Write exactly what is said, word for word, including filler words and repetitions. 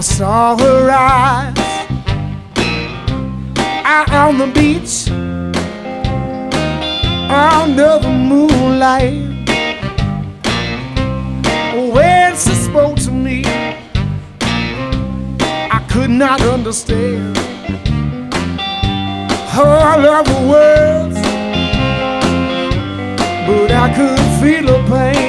Saw her eyes out on the beach under the moonlight. When she spoke to me, I could not understand her love words, but I could feel her pain.